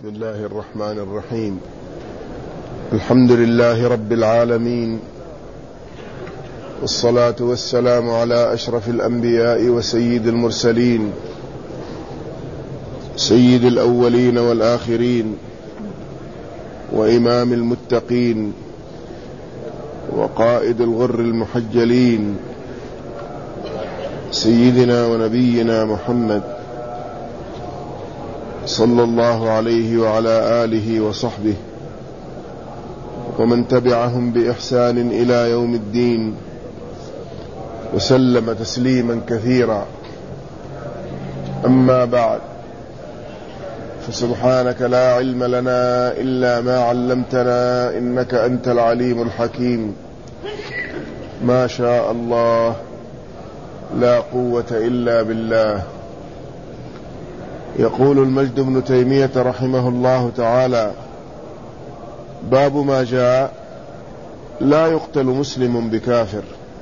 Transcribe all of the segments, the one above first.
بسم الله الرحمن الرحيم. الحمد لله رب العالمين، والصلاة والسلام على أشرف الأنبياء وسيد المرسلين، سيد الأولين والآخرين، وإمام المتقين، وقائد الغر المحجلين، سيدنا ونبينا محمد صلى الله عليه وعلى آله وصحبه ومن تبعهم بإحسان إلى يوم الدين، وسلم تسليما كثيرا. أما بعد، فسبحانك لا علم لنا إلا ما علمتنا، إنك أنت العليم الحكيم. ما شاء الله، لا قوة إلا بالله. يقول المجد بن تيمية رحمه الله تعالى: باب ما جاء لا يقتل مسلم بكافر،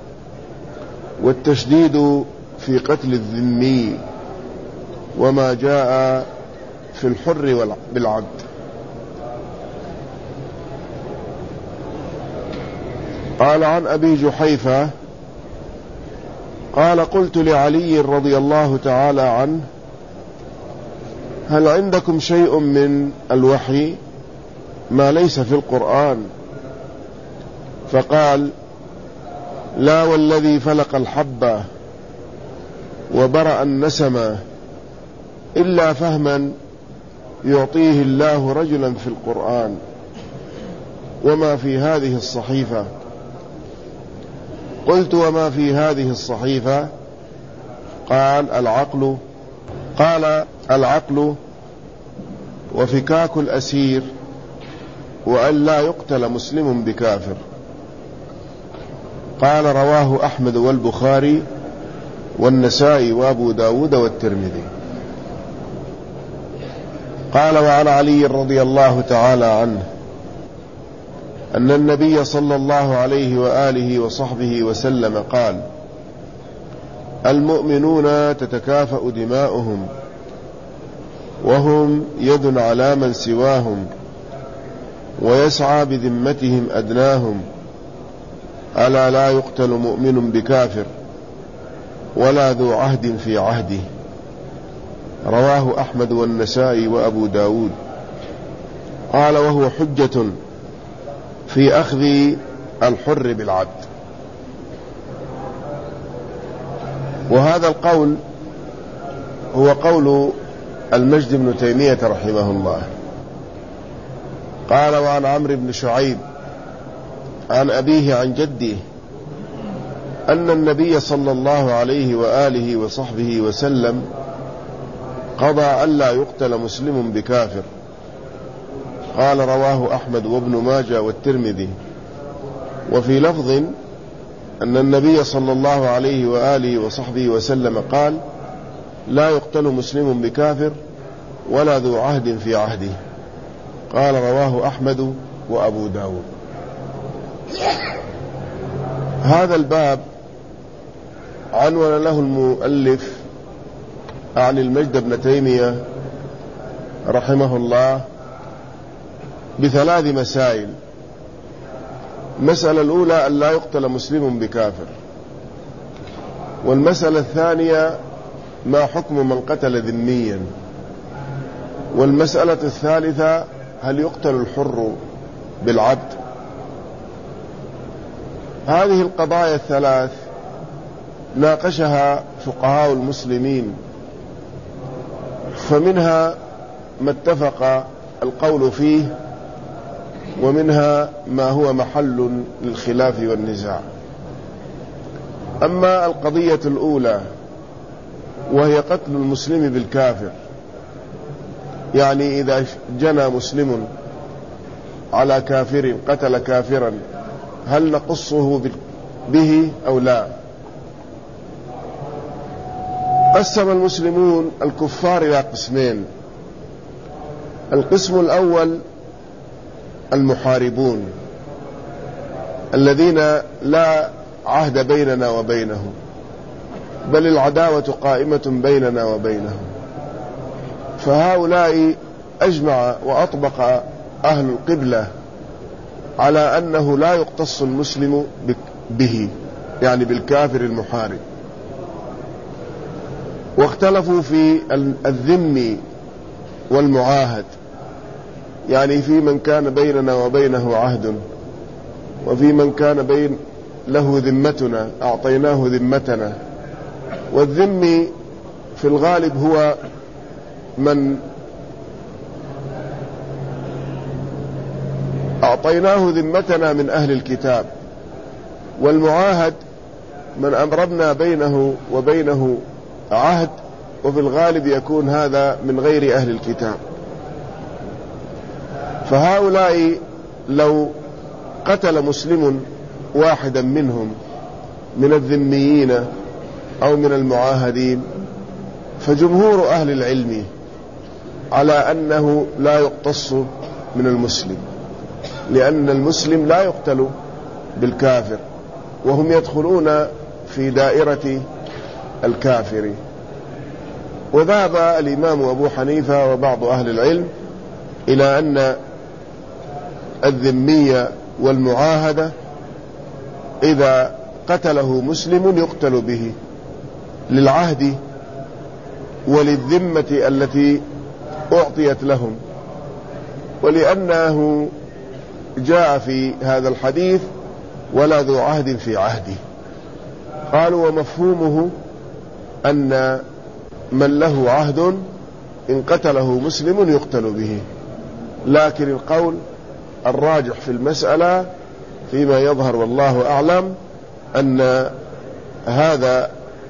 والتشديد في قتل الذمي، وما جاء في الحر بالعبد. قال عن أبي جحيفة قال: قلت لعلي رضي الله تعالى عنه: هل عندكم شيء من الوحي ما ليس في القرآن؟ فقال: لا والذي فلق الحبة وبرأ النسمة، إلا فهما يعطيه الله رجلا في القرآن. وما في هذه الصحيفة؟ قلت: وما في هذه الصحيفة؟ قال: العقل وفكاك الأسير، وأن لا يقتل مسلم بكافر. قال: رواه أحمد والبخاري والنسائي وأبو داود والترمذي. قال: وعن علي رضي الله تعالى عنه أن النبي صلى الله عليه وآله وصحبه وسلم قال: المؤمنون تتكافأ دماؤهم، وهم يد على من سواهم، ويسعى بذمتهم أدناهم. ألا لا يقتل مؤمن بكافر، ولا ذو عهد في عهده. رواه أحمد والنسائي وأبو داود. قال: وهو حجة في أخذ الحر بالعبد. وهذا القول هو قول المجد بن تيمية رحمه الله. قال: وعن عمرو بن شعيب عن أبيه عن جده أن النبي صلى الله عليه وآله وصحبه وسلم قضى ألا يقتل مسلم بكافر. قال: رواه أحمد وابن ماجه والترمذي. وفي لفظ أن النبي صلى الله عليه وآله وصحبه وسلم قال: لا يقتل مسلم بكافر، ولا ذو عهد في عهده. قال: رواه أحمد وأبو داود. هذا الباب عنون له المؤلف عن المجد بن تيمية رحمه الله بثلاث مسائل. المسألة الأولى: أن لا يقتل مسلم بكافر. والمسألة الثانية: ما حكم من قتل ذميا. والمسألة الثالثة: هل يقتل الحر بالعبد؟ هذه القضايا الثلاث ناقشها فقهاء المسلمين، فمنها ما اتفق القول فيه، ومنها ما هو محل للخلاف والنزاع. أما القضية الأولى وهي قتل المسلم بالكافر، يعني إذا جنى مسلم على كافر، قتل كافرا، هل نقصه به أو لا؟ قسم المسلمون الكفار إلى قسمين. القسم الأول: المحاربون الذين لا عهد بيننا وبينهم، بل العداوة قائمة بيننا وبينهم، فهؤلاء أجمع وأطبق أهل القبلة على أنه لا يقتص المسلم به، يعني بالكافر المحارب. واختلفوا في الذم والمعاهد، يعني في من كان بيننا وبينه عهد، وفي من كان له ذمتنا أعطيناه ذمتنا. والذم في الغالب هو من أعطيناه ذمتنا من أهل الكتاب، والمعاهد من أمرنا بينه وبينه عهد، وفي الغالب يكون هذا من غير أهل الكتاب. فهؤلاء لو قتل مسلم واحدا منهم من الذميين أو من المعاهدين، فجمهور أهل العلم على أنه لا يقتص من المسلم، لأن المسلم لا يقتل بالكافر، وهم يدخلون في دائرة الكافر. وذهب الإمام أبو حنيفة وبعض أهل العلم إلى أن الذمية والمعاهدة إذا قتله مسلم يقتل به للعهد وللذمة التي أعطيت لهم، ولأنه جاء في هذا الحديث ولا ذو عهد في عهده. قالوا ومفهومه أن من له عهد إن قتله مسلم يقتل به، لكن القول الراجح في المسألة فيما يظهر والله أعلم أن هذا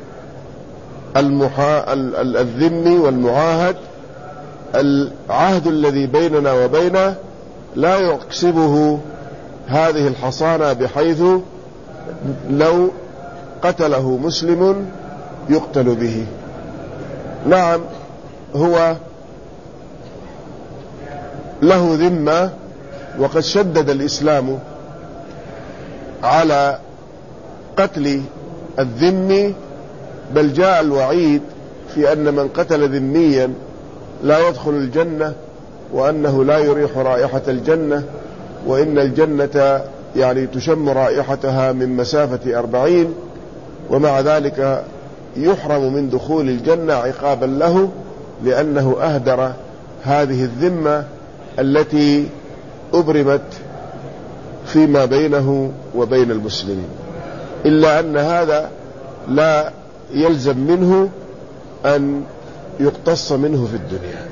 الذمي والمعاهد العهد الذي بيننا وبينه لا يكسبه هذه الحصانة، بحيث لو قتله مسلم يقتل به. نعم هو له ذمة، وقد شدد الإسلام على قتل الذمي، بل جاء الوعيد في أن من قتل ذميا لا يدخل الجنة، وأنه لا يريح رائحة الجنة، وإن الجنة يعني تشم رائحتها من مسافة 40، ومع ذلك يحرم من دخول الجنة عقابا له، لأنه أهدر هذه الذمة التي أبرمت فيما بينه وبين المسلمين. إلا أن هذا لا يلزم منه أن يقتص منه في الدنيا.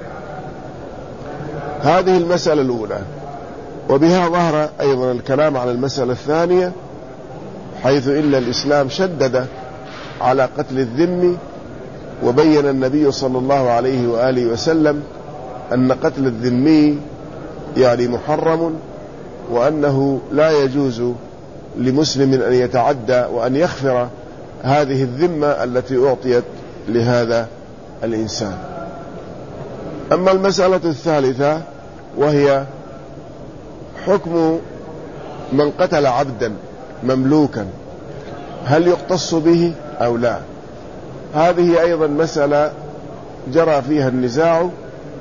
هذه المسألة الأولى. وبها ظهر أيضا الكلام على المسألة الثانية، حيث إن الإسلام شدد على قتل الذمي، وبين النبي صلى الله عليه وآله وسلم أن قتل الذمي يعني محرم، وأنه لا يجوز لمسلم أن يتعدى وأن يغفر هذه الذمة التي أعطيت لهذا الإنسان. أما المسألة الثالثة وهي حكم من قتل عبدا مملوكا، هل يقتص به أو لا؟ هذه أيضا مسألة جرى فيها النزاع،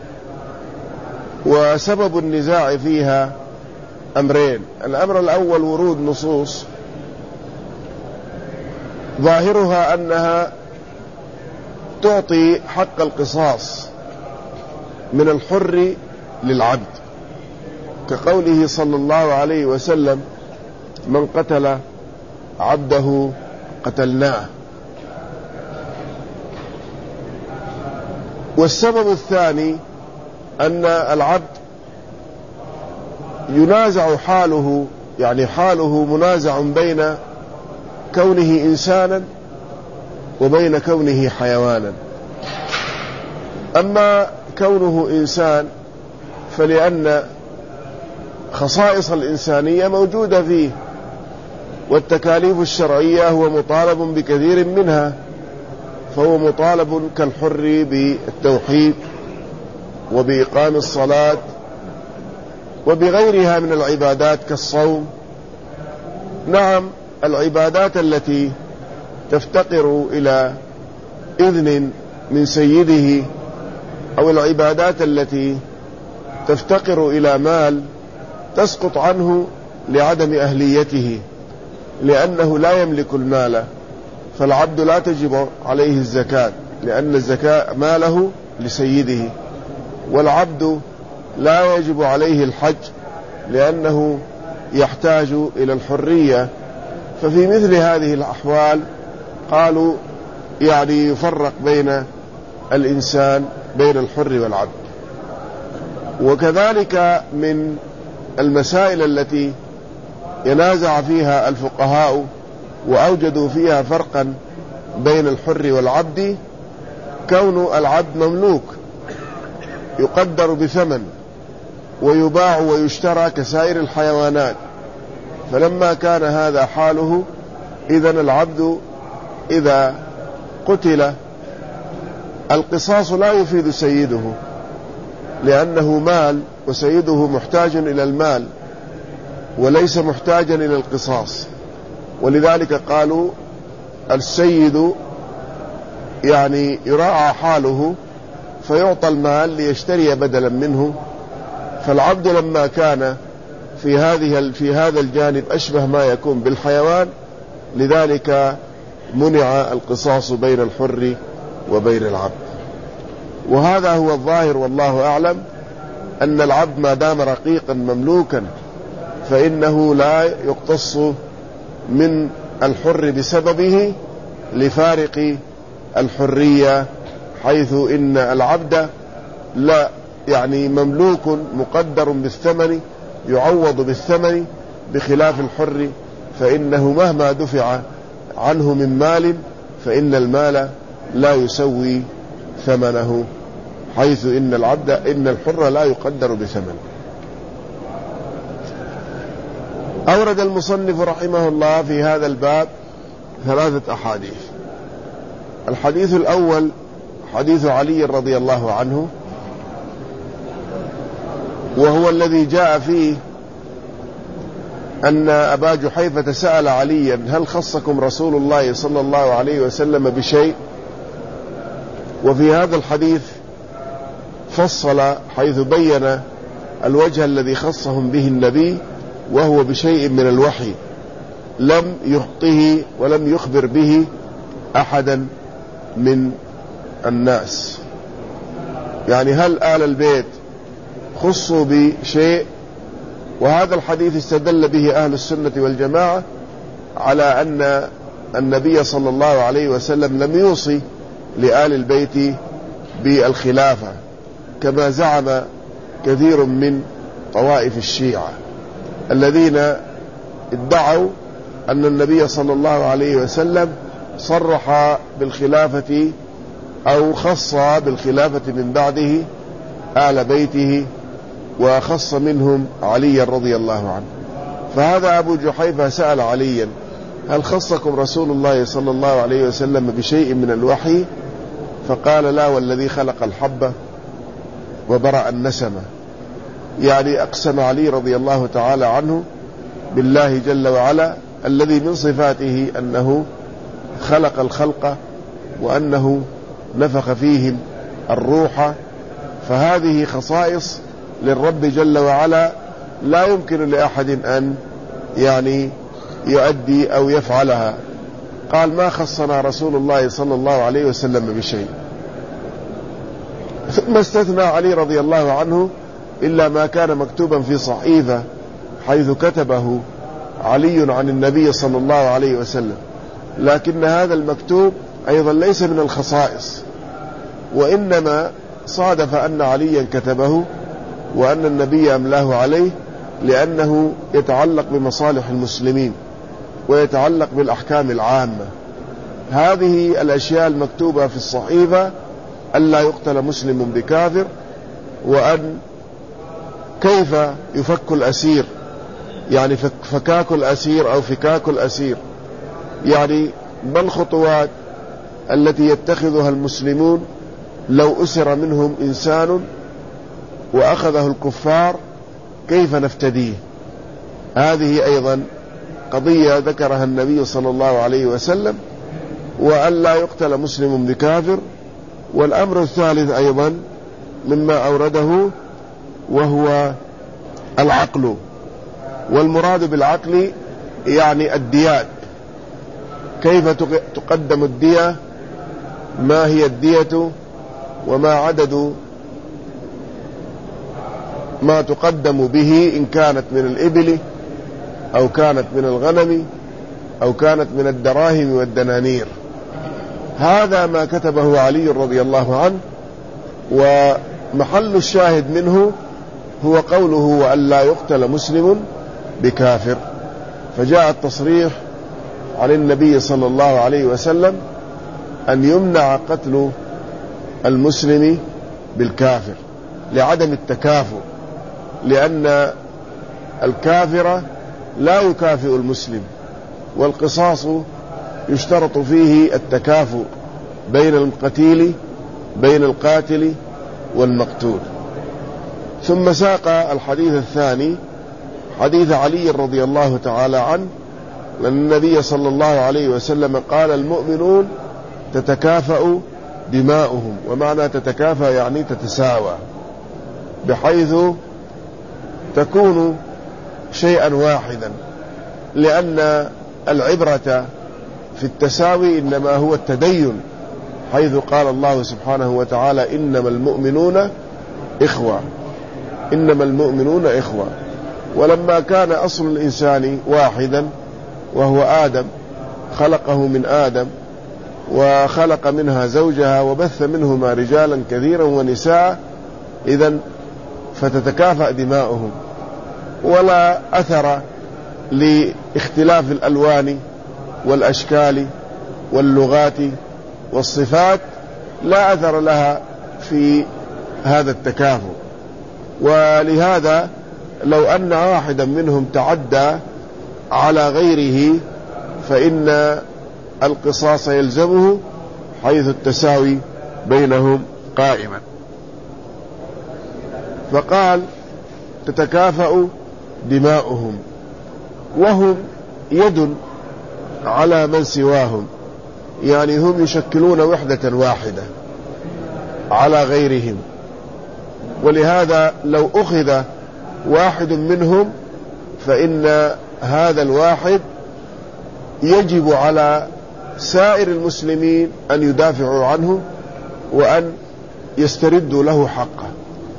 وسبب النزاع فيها أمرين. الأمر الأول ورود نصوص ظاهرها أنها تعطي حق القصاص من الحر للعبد، كقوله صلى الله عليه وسلم من قتل عبده قتلناه. والسبب الثاني أن العبد ينازع حاله، يعني حاله منازع بين كونه إنسانا وبين كونه حيوانا. أما كونه إنسان فلأن خصائص الإنسانية موجودة فيه، والتكاليف الشرعية هو مطالب بكثير منها، فهو مطالب كالحر بالتوحيد وبإقام الصلاة وبغيرها من العبادات كالصوم. نعم العبادات التي تفتقر إلى إذن من سيده، أو العبادات التي تفتقر إلى مال تسقط عنه لعدم أهليته، لأنه لا يملك المال، فالعبد لا تجب عليه الزكاة لأن الزكاة ماله لسيده، والعبد لا يجب عليه الحج لأنه يحتاج إلى الحرية. ففي مثل هذه الأحوال قالوا يعني يفرق بين الإنسان بين الحر والعبد. وكذلك من المسائل التي ينازع فيها الفقهاء وأوجدوا فيها فرقا بين الحر والعبد كون العبد مملوك يقدر بثمن ويباع ويشترى كسائر الحيوانات، فلما كان هذا حاله إذن العبد إذا قتل القصاص لا يفيد سيده لأنه مال وسيده محتاج إلى المال وليس محتاجا إلى القصاص، ولذلك قالوا السيد يعني يراعى حاله فيعطى المال ليشتري بدلا منه. فالعبد لما كان في هذا الجانب أشبه ما يكون بالحيوان، لذلك منع القصاص بين الحر وبين العبد. وهذا هو الظاهر والله أعلم، أن العبد ما دام رقيقا مملوكا فإنه لا يقتص من الحر بسببه لفارق الحرية، حيث إن العبد لا يعني مملوك مقدر بالثمن يعوض بالثمن، بخلاف الحر فإنه مهما دفع عنه من مال فإن المال لا يسوي ثمنه، حيث إن الحر لا يقدر بثمن. أورد المصنف رحمه الله في هذا الباب 3 أحاديث. الحديث الأول حديث علي رضي الله عنه، وهو الذي جاء فيه أن أبا جحيفة سأل عليا هل خصكم رسول الله صلى الله عليه وسلم بشيء؟ وفي هذا الحديث فصل حيث بين الوجه الذي خصهم به النبي، وهو بشيء من الوحي لم يخطه ولم يخبر به أحدا من الناس. يعني هل آل البيت خصوا بشيء؟ وهذا الحديث استدل به أهل السنة والجماعة على أن النبي صلى الله عليه وسلم لم يوصي لآل البيت بالخلافة كما زعم كثير من طوائف الشيعة الذين ادعوا أن النبي صلى الله عليه وسلم صرح بالخلافة أو خص بالخلافة من بعده آل بيته، وخص منهم علي رضي الله عنه. فهذا أبو جحيفة سأل عليا هل خصكم رسول الله صلى الله عليه وسلم بشيء من الوحي؟ فقال لا والذي خلق الحبة وبرأ النسمة. يعني أقسم علي رضي الله تعالى عنه بالله جل وعلا الذي من صفاته أنه خلق الخلق وأنه نفخ فيهم الروح، فهذه خصائص للرب جل وعلا لا يمكن لأحد أن يعني يؤدي أو يفعلها. قال ما خصنا رسول الله صلى الله عليه وسلم بشيء. ثم استثنى علي رضي الله عنه إلا ما كان مكتوبا في صحيفة حيث كتبه علي عن النبي صلى الله عليه وسلم، لكن هذا المكتوب أيضا ليس من الخصائص، وإنما صادف أن عليا كتبه وأن النبي أملاه عليه لأنه يتعلق بمصالح المسلمين ويتعلق بالأحكام العامة. هذه الأشياء المكتوبة في الصحيفة ألا يقتل مسلم بكافر، وأن كيف يفك الأسير، يعني فكاك الأسير أو فكاك الأسير، يعني ما الخطوات التي يتخذها المسلمون لو أسر منهم إنسان وأخذه الكفار كيف نفتديه. هذه أيضا قضية ذكرها النبي صلى الله عليه وسلم، وأن لا يقتل مسلم بكافر. والأمر الثالث أيضا مما أورده وهو العقل. والمراد بالعقل يعني الديات. كيف تقدم الدية؟ ما هي الدية؟ وما عدد ما تقدم به إن كانت من الإبل أو كانت من الغنم أو كانت من الدراهم والدنانير. هذا ما كتبه علي رضي الله عنه، ومحل الشاهد منه هو قوله وأن لا يقتل مسلم بكافر. فجاء التصريح عن النبي صلى الله عليه وسلم أن يمنع قتل المسلم بالكافر لعدم التكافؤ، لأن الكافر لا يكافئ المسلم، والقصاص يشترط فيه التكافؤ بين القاتل والمقتول. ثم ساق الحديث الثاني حديث علي رضي الله تعالى عنه، لأن النبي صلى الله عليه وسلم قال المؤمنون تتكافأ دماؤهم، ومعنى تتكافأ يعني تتساوى، بحيث تكون شيئا واحدا، لأن العبرة في التساوي إنما هو التدين، حيث قال الله سبحانه وتعالى إنما المؤمنون إخوة. ولما كان أصل الإنسان واحدا وهو آدم، خلقه من آدم وخلق منها زوجها وبث منهما رجالا كثيرا ونساء، إذن فتتكافأ دماؤهم، ولا أثر لاختلاف الألوان والأشكال واللغات والصفات، لا أثر لها في هذا التكافؤ. ولهذا لو أن واحدا منهم تعدى على غيره فإن القصاص يلزمه، حيث التساوي بينهم قائما. فقال تتكافأ دماؤهم، وهم يد على من سواهم، يعني هم يشكلون وحدة واحدة على غيرهم. ولهذا لو أخذ واحد منهم فإن هذا الواحد يجب على سائر المسلمين أن يدافعوا عنه وأن يستردوا له حقه.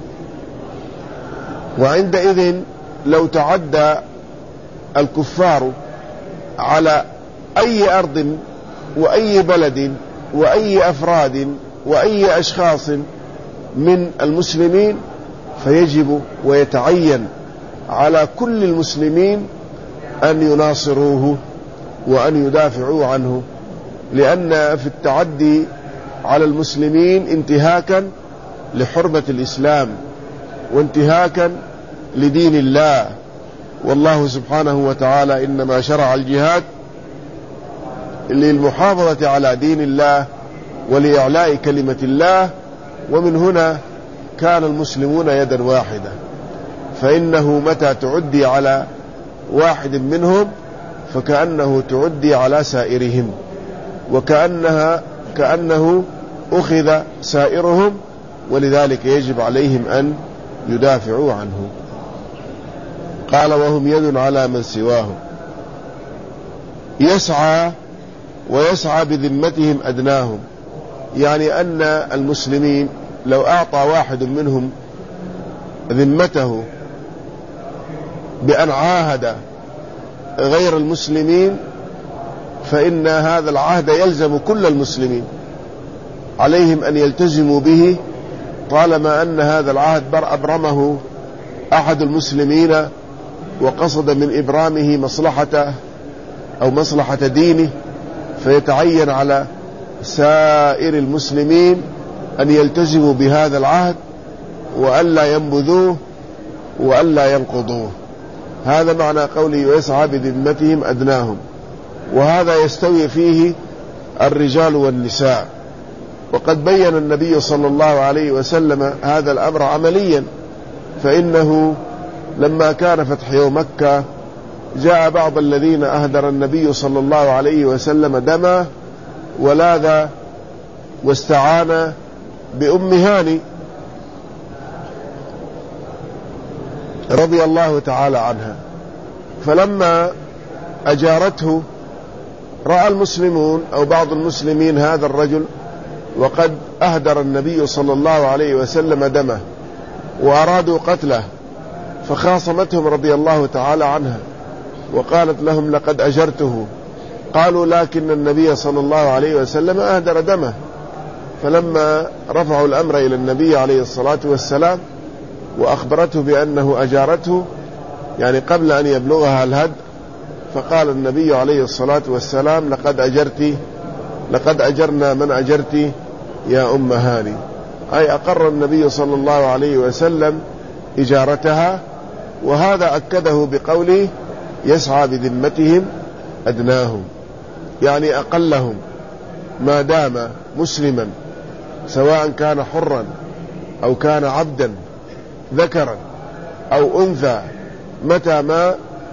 وعندئذ لو تعدى الكفار على أي أرض وأي بلد وأي أفراد وأي أشخاص من المسلمين، فيجب ويتعين على كل المسلمين أن يناصروه وأن يدافعوا عنه، لأن في التعدي على المسلمين انتهاكا لحرمة الإسلام وانتهاكا لدين الله. والله سبحانه وتعالى إنما شرع الجهاد للمحافظة على دين الله ولإعلاء كلمة الله، ومن هنا كان المسلمون يدا واحدة. فإنه متى تعدي على واحد منهم فكأنه تعدي على سائرهم، كأنه أخذ سائرهم، ولذلك يجب عليهم أن يدافعوا عنه. قال وهم يد على من سواهم يسعى ويسعى بذمتهم أدناهم، يعني أن المسلمين لو أعطى واحد منهم ذمته بأن عاهد غير المسلمين، فإن هذا العهد يلزم كل المسلمين، عليهم أن يلتزموا به طالما أن هذا العهد أبرمه أحد المسلمين وقصد من إبرامه مصلحته أو مصلحة دينه، فيتعين على سائر المسلمين أن يلتزموا بهذا العهد وألا ينبذوه وألا ينقضوه. هذا معنى قوله ويسعى بذمتهم أدناهم، وهذا يستوي فيه الرجال والنساء. وقد بين النبي صلى الله عليه وسلم هذا الأمر عمليا، فإنه لما كان فتح يوم مكة جاء بعض الذين أهدر النبي صلى الله عليه وسلم دمه ولاذ واستعان بأم هاني، رضي الله تعالى عنها. فلما أجارته رأى المسلمون أو بعض المسلمين هذا الرجل وقد أهدر النبي صلى الله عليه وسلم دمه وأرادوا قتله، فخاصمتهم رضي الله تعالى عنها وقالت لهم لقد أجرته. قالوا لكن النبي صلى الله عليه وسلم أهدر دمه. فلما رفعوا الأمر إلى النبي عليه الصلاة والسلام وأخبرته بأنه أجارته يعني قبل أن يبلغها الهد، فقال النبي عليه الصلاة والسلام لقد أجرنا من أجرت يا أم هاني، أي أقر النبي صلى الله عليه وسلم إجارتها. وهذا أكده بقوله يسعى بذمتهم أدناهم، يعني أقلهم ما دام مسلما سواء كان حرا أو كان عبدا ذكرا أو أنثى، متى ما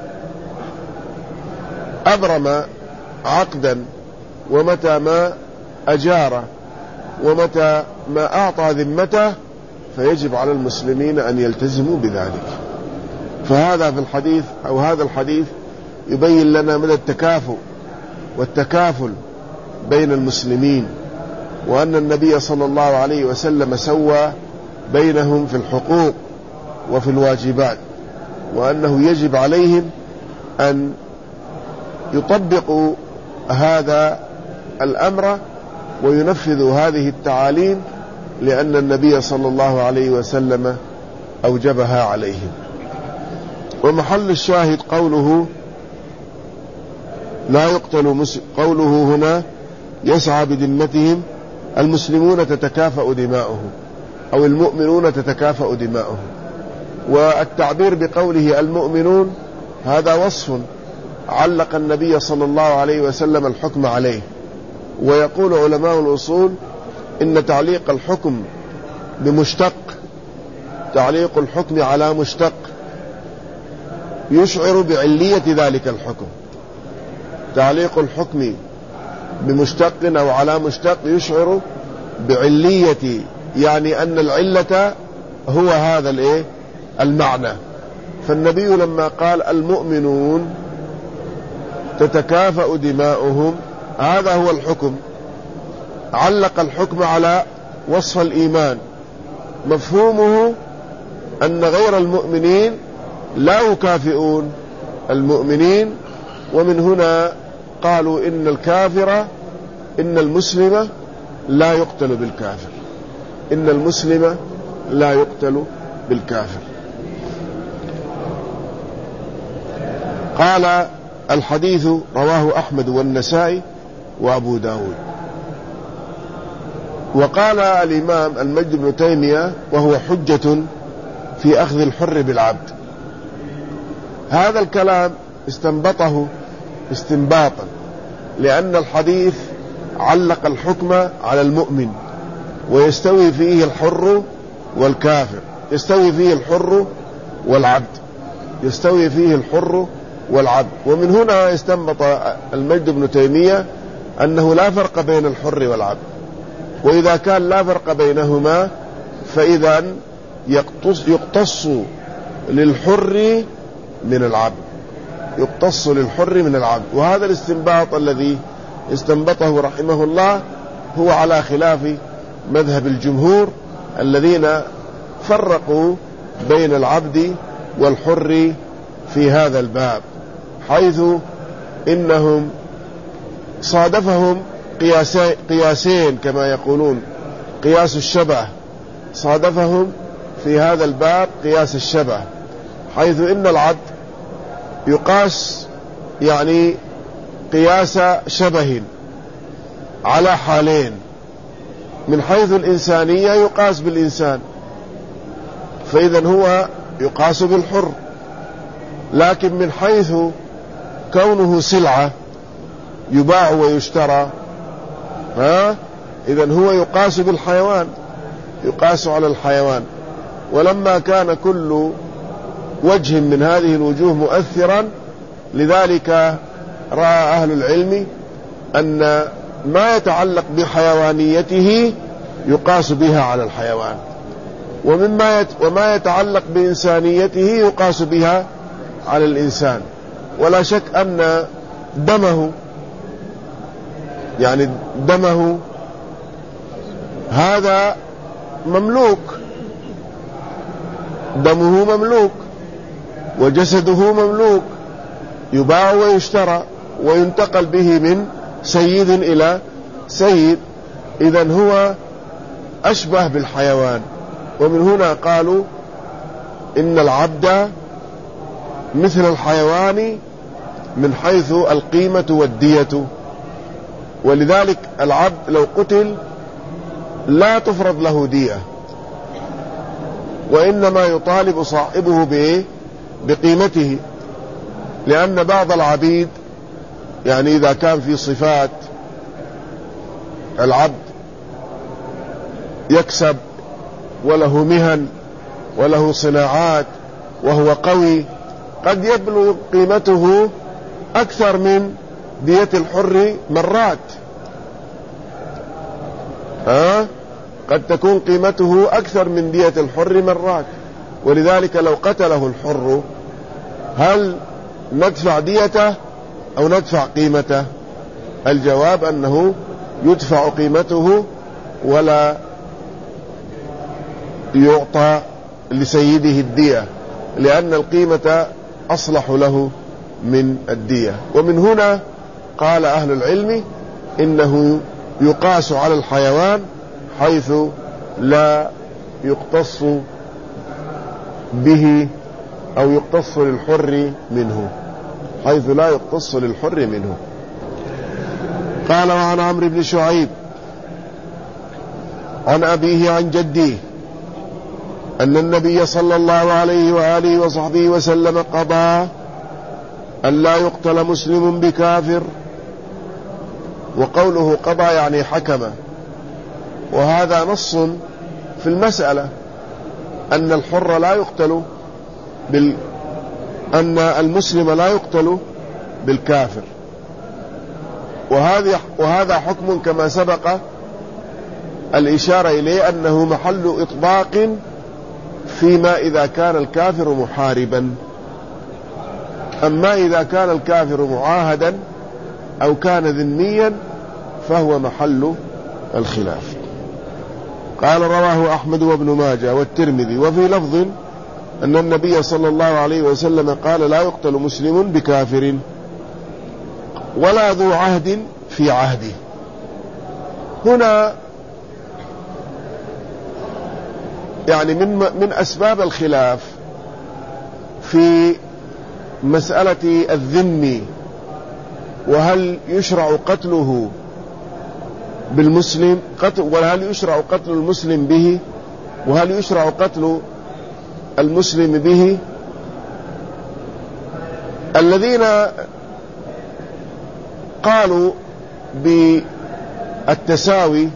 أبرم عقدا ومتى ما أجار ومتى ما أعطى ذمته فيجب على المسلمين أن يلتزموا بذلك. فهذا في الحديث أو هذا الحديث يبين لنا مدى التكافؤ والتكافل بين المسلمين، وأن النبي صلى الله عليه وسلم سوى بينهم في الحقوق وفي الواجبات، وأنه يجب عليهم أن يطبقوا هذا الأمر وينفذوا هذه التعاليم، لأن النبي صلى الله عليه وسلم أوجبها عليهم. ومحل الشاهد قوله لا يقتل قوله هنا يسعى بذمتهم، المسلمون تتكافأ دماؤهم أو المؤمنون تتكافأ دماؤهم. والتعبير بقوله المؤمنون هذا وصف علق النبي صلى الله عليه وسلم الحكم عليه. ويقول علماء الأصول إن تعليق الحكم بمشتق، تعليق الحكم على مشتق يشعر بعلية ذلك الحكم. تعليق الحكم بمشتق أو على مشتق يشعر بعلية، يعني أن العلة هو هذا المعنى. فالنبي لما قال المؤمنون تتكافأ دماؤهم هذا هو الحكم، علق الحكم على وصف الإيمان، مفهومه أن غير المؤمنين لا يكافئون المؤمنين. ومن هنا قالوا إن المسلم لا يقتل بالكافر، إن المسلم لا يقتل بالكافر. قال الحديث رواه أحمد والنسائي وأبو داود. وقال الإمام المجد بن تيمية وهو حجة في أخذ الحر بالعبد، هذا الكلام استنبطه استنباطا، لأن الحديث علق الحكم على المؤمن، ويستوي فيه الحر والكافر، يستوي فيه الحر والعبد، يستوي فيه الحر والعبد. ومن هنا استنبط المجد بن تيمية أنه لا فرق بين الحر والعبد، وإذا كان لا فرق بينهما فإذا يقتص للحر من العبد، يقتص للحر من العبد. وهذا الاستنباط الذي استنبطه رحمه الله هو على خلاف مذهب الجمهور الذين فرقوا بين العبد والحر في هذا الباب، حيث إنهم صادفهم قياسين كما يقولون، قياس الشبه، صادفهم في هذا الباب قياس الشبه، حيث إن العبد يقاس يعني قياس شبه على حالين: من حيث الإنسانية يقاس بالإنسان، فإذا هو يقاس بالحر، لكن من حيث كونه سلعة يباع ويشترى إذن هو يقاس بالحيوان، يقاس على الحيوان. ولما كان كل وجه من هذه الوجوه مؤثرا، لذلك رأى أهل العلم أن ما يتعلق بحيوانيته يقاس بها على الحيوان، وما يتعلق بإنسانيته يقاس بها على الإنسان. ولا شك أن دمه، يعني دمه هذا مملوك، دمه مملوك وجسده مملوك، يباع ويشترى وينتقل به من سيد إلى سيد، إذن هو أشبه بالحيوان. ومن هنا قالوا إن العبد مثل الحيوان من حيث القيمة والدية. ولذلك العبد لو قتل لا تفرض له دية، وإنما يطالب صاحبه بقيمته، لأن بعض العبيد يعني إذا كان في صفات العبد يكسب وله مهن وله صناعات وهو قوي، قد يبلغ قيمته أكثر من دية الحر مرات. قد تكون قيمته أكثر من دية الحر مرات. ولذلك لو قتله الحر هل ندفع ديته أو ندفع قيمته؟ الجواب أنه يدفع قيمته ولا يعطى لسيده الدية، لأن القيمة أصلح له من الدية. ومن هنا قال أهل العلم إنه يقاس على الحيوان حيث لا يقتص به أو يقتص للحر منه، حيث لا يقتص للحر منه. قال: وعن عمرو بن شعيب عن أبيه عن جده أن النبي صلى الله عليه وآله وصحبه وسلم قضى أن لا يقتل مسلم بكافر. وقوله قضى يعني حكم، وهذا نص في المسألة أن الحر لا يقتل أن المسلم لا يقتل بالكافر. وهذا حكم كما سبق الإشارة إليه أنه محل إطباق فيما إذا كان الكافر محاربا. أما إذا كان الكافر معاهدا أو كان ذميا فهو محل الخلاف. قال: رواه أحمد وابن ماجه والترمذي. وفي لفظ أن النبي صلى الله عليه وسلم قال: لا يقتل مسلم بكافر ولا ذو عهد في عهده. هنا يعني من أسباب الخلاف في مسألة الذمي، وهل يشرع قتله بالمسلم وهل يشرع قتل المسلم به، وهل يشرع قتل المسلم به. الذين قالوا بالتساوي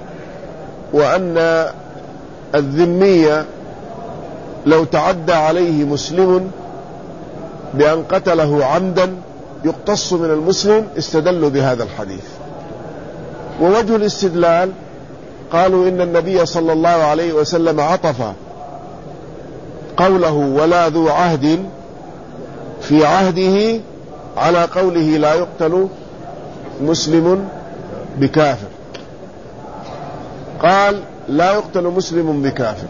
وأن الذمية لو تعدى عليه مسلم بأن قتله عمدا يقتص من المسلم استدلوا بهذا الحديث. ووجه الاستدلال قالوا إن النبي صلى الله عليه وسلم عطف قوله ولا ذو عهد في عهده على قوله لا يقتل مسلم بكافر. قال لا يقتل مسلم بكافر،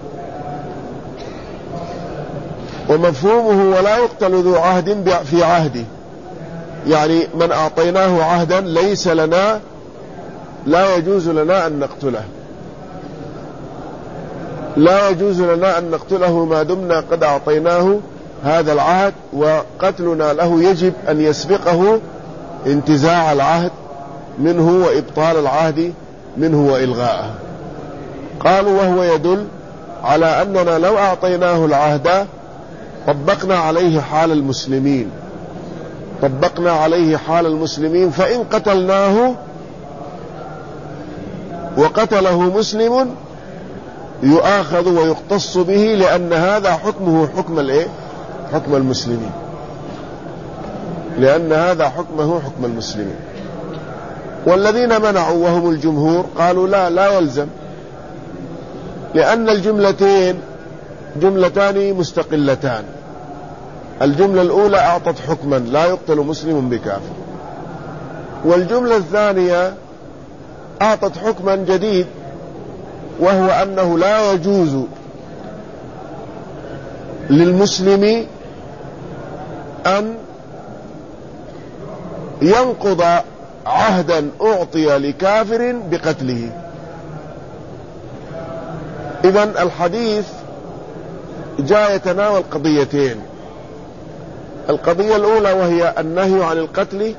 ومفهومه ولا يقتل ذو عهد في عهده، يعني من أعطيناه عهدا ليس لنا، لا يجوز لنا أن نقتله، لا يجوز لنا أن نقتله ما دمنا قد أعطيناه هذا العهد، وقتلنا له يجب أن يسبقه انتزاع العهد منه وإبطال العهد منه وإلغاءه. قالوا وهو يدل على أننا لو أعطيناه العهد طبقنا عليه حال المسلمين، طبقنا عليه حال المسلمين، فإن قتلناه وقتله مسلم يؤاخذ ويقتص به، لأن هذا حكمه حكم المسلمين، لأن هذا حكمه حكم المسلمين. والذين منعوا وهم الجمهور قالوا لا يلزم، لأن الجملتين جملتان مستقلتان. الجملة الأولى أعطت حكما لا يقتل مسلم بكافر، والجملة الثانية أعطت حكما جديد، وهو أنه لا يجوز للمسلم أن ينقض عهدا أعطي لكافر بقتله. إذن الحديث جاء يتناول قضيتين: القضية الأولى وهي النهي عن القتل،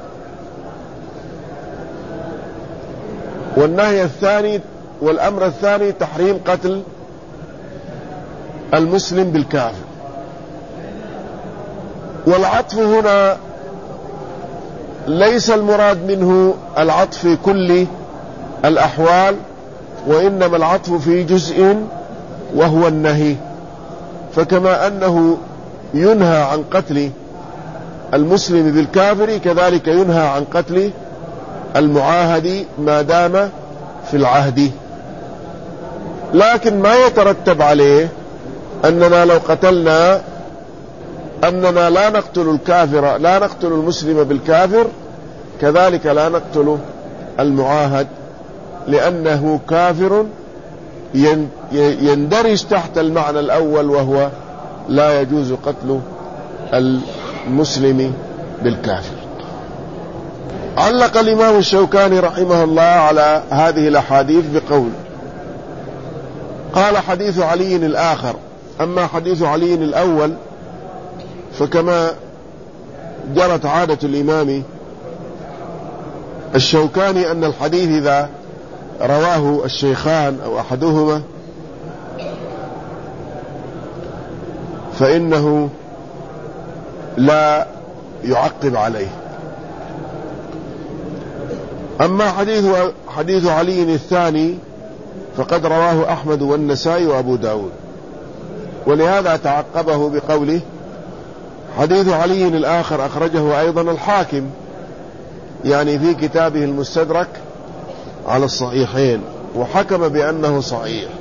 والنهي الثاني والأمر الثاني تحريم قتل المسلم بالكافر. والعطف هنا ليس المراد منه العطف في كل الأحوال، وإنما العطف في جزء وهو النهي. فكما أنه ينهى عن قتل المسلم بالكافر، كذلك ينهى عن قتل المعاهد ما دام في العهد. لكن ما يترتب عليه أننا لو قتلنا أننا لا نقتل الكافر، لا نقتل المسلم بالكافر، كذلك لا نقتل المعاهد، لأنه كافر يندرج تحت المعنى الأول، وهو لا يجوز قتل المسلم بالكافر. علق الإمام الشوكاني رحمه الله على هذه الأحاديث بقول: قال حديث علي الآخر. أما حديث علي الأول فكما جرت عادة الإمام الشوكاني أن الحديث إذا رواه الشيخان أو أحدهما فإنه لا يعقب عليه. أما حديث علي الثاني فقد رواه أحمد والنسائي وأبو داود، ولهذا تعقبه بقوله: حديث علي الآخر أخرجه أيضا الحاكم، يعني في كتابه المستدرك على الصحيحين، وحكم بأنه صحيح.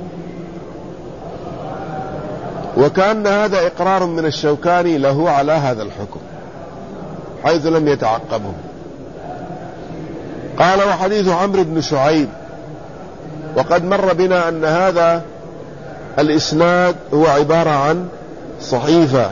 وكأن هذا إقرار من الشوكاني له على هذا الحكم حيث لم يتعقبه. قال: وحديث عمرو بن شعيب. وقد مر بنا أن هذا الإسناد هو عبارة عن صحيفة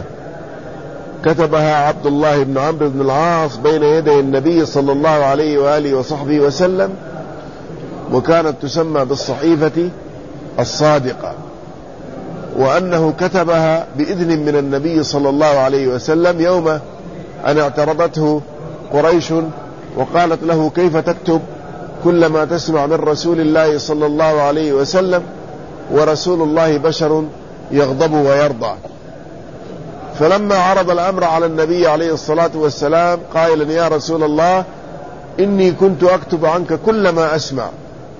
كتبها عبد الله بن عمرو بن العاص بين يدي النبي صلى الله عليه وآله وصحبه وسلم، وكانت تسمى بالصحيفة الصادقة، وأنه كتبها بإذن من النبي صلى الله عليه وسلم يوم أن اعترضته قريش وقالت له: كيف تكتب كل ما تسمع من رسول الله صلى الله عليه وسلم ورسول الله بشر يغضب ويرضى؟ فلما عرض الأمر على النبي عليه الصلاة والسلام قائلا: يا رسول الله، إني كنت أكتب عنك كل ما أسمع،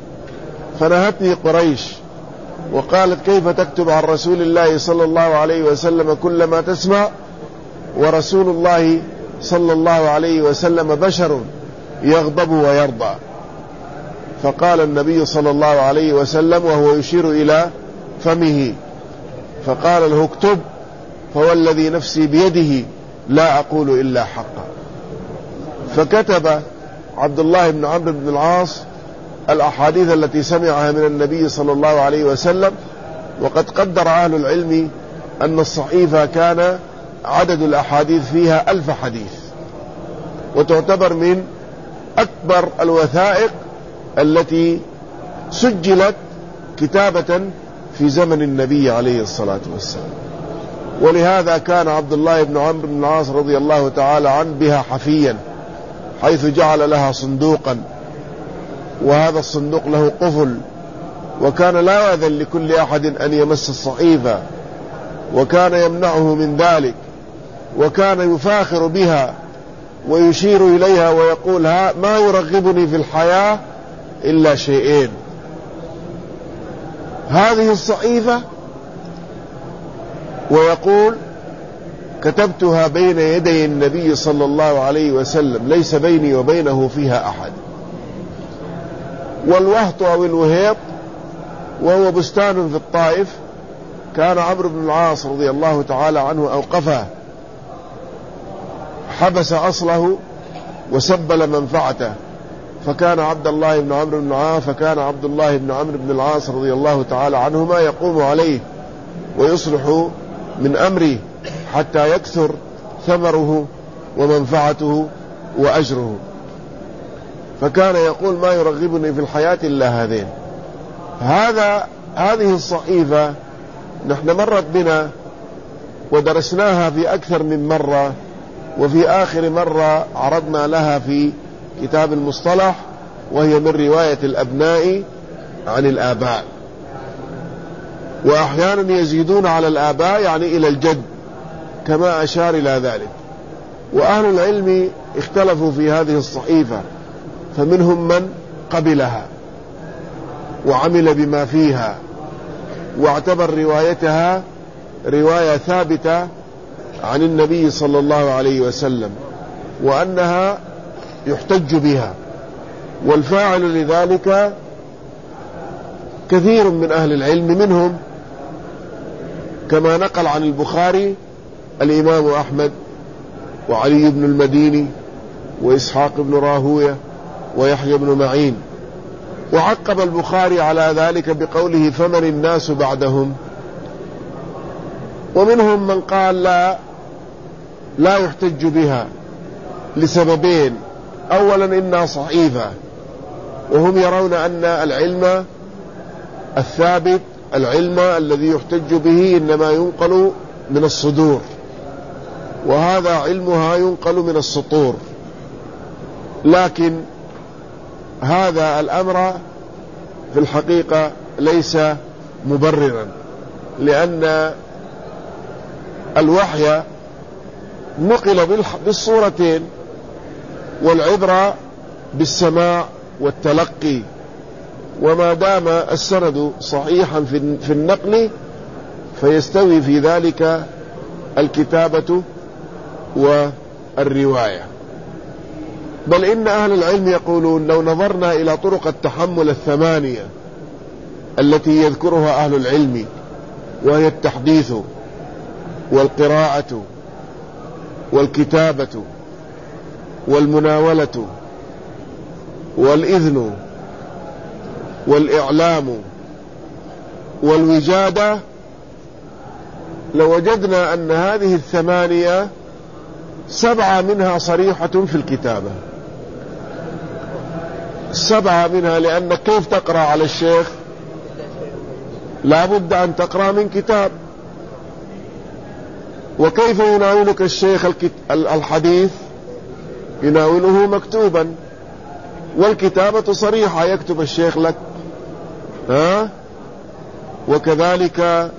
فنهتني قريش وقالت: كيف تكتب عن رسول الله صلى الله عليه وسلم كل ما تسمع ورسول الله صلى الله عليه وسلم بشر يغضب ويرضى؟ فقال النبي صلى الله عليه وسلم وهو يشير إلى فمه، فقال له: اكتب، فوالذي نفسي بيده لا أقول إلا حقا. فكتب عبد الله بن عمرو بن العاص الأحاديث التي سمعها من النبي صلى الله عليه وسلم. وقد قدر أهل العلم أن الصحيفة كان عدد الأحاديث فيها 1000 حديث، وتعتبر من أكبر الوثائق التي سجلت كتابة في زمن النبي عليه الصلاة والسلام. ولهذا كان عبد الله بن عمرو بن العاص رضي الله تعالى عنه بها حفيا، حيث جعل لها صندوقا، وهذا الصندوق له قفل، وكان لا يأذن لكل أحد أن يمس الصحيفة، وكان يمنعه من ذلك، وكان يفاخر بها ويشير إليها ويقول: ما يرغبني في الحياة إلا شيئين: هذه الصحيفة، ويقول: كتبتها بين يدي النبي صلى الله عليه وسلم، ليس بيني وبينه فيها أحد. والوهط أو الوهيط وهو بستان في الطائف، كان عمرو بن العاص رضي الله تعالى عنه أوقفه، حبس أصله وسبل منفعته، فكان عبد الله بن عمرو بن العاص فكان عبد الله بن عمرو بن العاص رضي الله تعالى عنهما يقوم عليه ويصلح من أمره حتى يكثر ثمره ومنفعته وأجره. فكان يقول: ما يرغبني في الحياة إلا هذين. هذه الصحيفة نحن مرت بنا ودرسناها في أكثر من مرة، وفي آخر مرة عرضنا لها في كتاب المصطلح، وهي من رواية الأبناء عن الآباء، وأحيانا يزيدون على الآباء يعني إلى الجد كما أشار إلى ذلك. وأهل العلم اختلفوا في هذه الصحيفة، فمنهم من قبلها وعمل بما فيها واعتبر روايتها رواية ثابتة عن النبي صلى الله عليه وسلم، وأنها يحتج بها، والفاعل لذلك كثير من أهل العلم، منهم كما نقل عن البخاري الإمام أحمد وعلي بن المديني وإسحاق بن راهوية ويحيى بن معين. وعقب البخاري على ذلك بقوله: فمن الناس بعدهم. ومنهم من قال لا يحتج بها لسببين: أولا إنها صحيفة، وهم يرون أن العلم الثابت، العلم الذي يحتج به، إنما ينقل من الصدور، وهذا علمها ينقل من السطور. لكن هذا الأمر في الحقيقة ليس مبررا، لأن الوحي نقل بالصورتين، والعبرة بالسماع والتلقي، وما دام السند صحيحا في النقل فيستوي في ذلك الكتابة والرواية. بل إن أهل العلم يقولون: لو نظرنا إلى طرق التحمل الثمانية التي يذكرها أهل العلم، وهي التحديث والقراءة والكتابة والمناولة والإذن والإعلام والوجادة، لوجدنا أن هذه الثمانية 7 منها صريحة في الكتابة، 7 منها، لأنك كيف تقرأ على الشيخ؟ لا بد أن تقرأ من كتاب. وكيف يناولك الشيخ الحديث؟ يناوله مكتوبا، والكتابة صريحة، يكتب الشيخ لك، وكذلك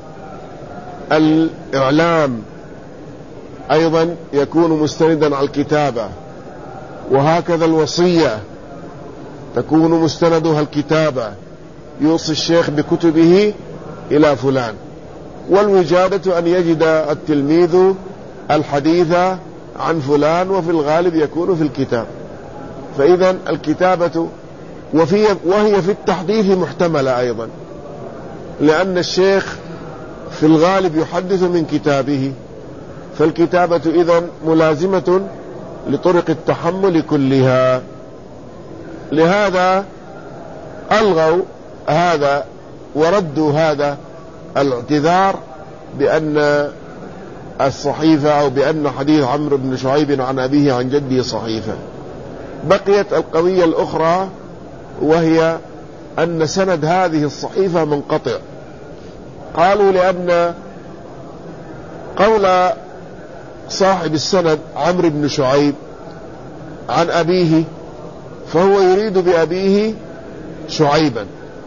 الإعلام أيضا يكون مستندا على الكتابة، وهكذا الوصية تكون مستندها الكتابة، يوصي الشيخ بكتبه إلى فلان. والوجادة أن يجد التلميذ الحديث عن فلان، وفي الغالب يكون في الكتاب. فإذا الكتابة وهي في التحديث محتملة أيضا، لأن الشيخ في الغالب يحدث من كتابه، فالكتابة إذن ملازمة لطرق التحمل كلها. لهذا ألغوا هذا وردوا هذا الاعتذار بأن الصحيفة أو بأن حديث عمرو بن شعيب عن أبيه عن جده صحيفة. بقيت القضية الأخرى، وهي أن سند هذه الصحيفة منقطع. قالوا لأن قول صاحب السند عمرو بن شعيب عن أبيه، فهو يريد بأبيه شعيبا،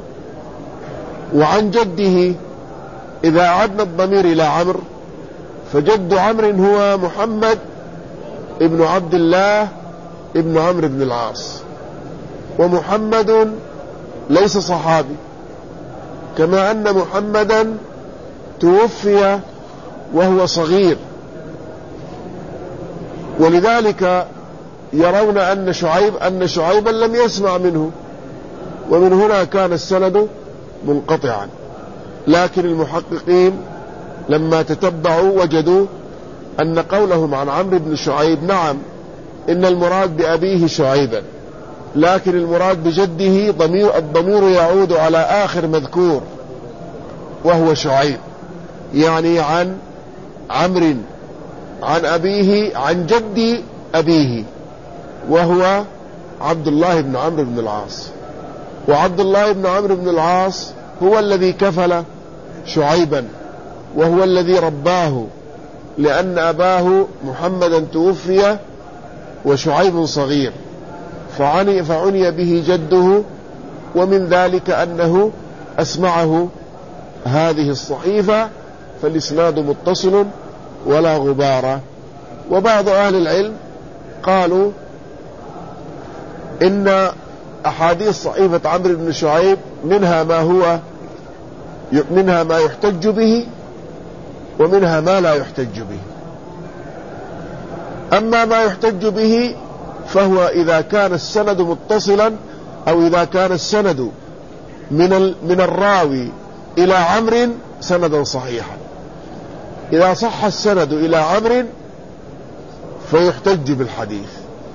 وعن جده إذا عدنا الضمير إلى عمرو فجد عمرو هو محمد ابن عبد الله ابن عمرو بن العاص، ومحمد ليس صحابي، كما أن محمدا توفي وهو صغير، ولذلك يرون أن شعيبا لم يسمع منه، ومن هنا كان السند منقطعا، لكن المحققين لما تتبعوا وجدوا أن قولهم عن عمرو بن شعيب نعم إن المراد بأبيه شعيبا، لكن المراد بجده الضمير يعود على آخر مذكور وهو شعيب، يعني عن عمرو عن أبيه عن جد أبيه وهو عبد الله بن عمرو بن العاص. وعبد الله بن عمرو بن العاص هو الذي كفل شعيبا وهو الذي رباه، لأن أباه محمدا توفي وشعيب صغير، فعني به جده، ومن ذلك أنه أسمعه هذه الصحيفة، فالإسناد متصل ولا غبار. وبعض أهل العلم قالوا إن أحاديث صحيفة عمرو بن شعيب منها ما يحتج به ومنها ما لا يحتج به. أما ما يحتج به فهو إذا كان السند متصلا، أو إذا كان السند من الراوي إلى عمرو سندا صحيحا. إذا صح السند إلى عمرو فيحتج بالحديث،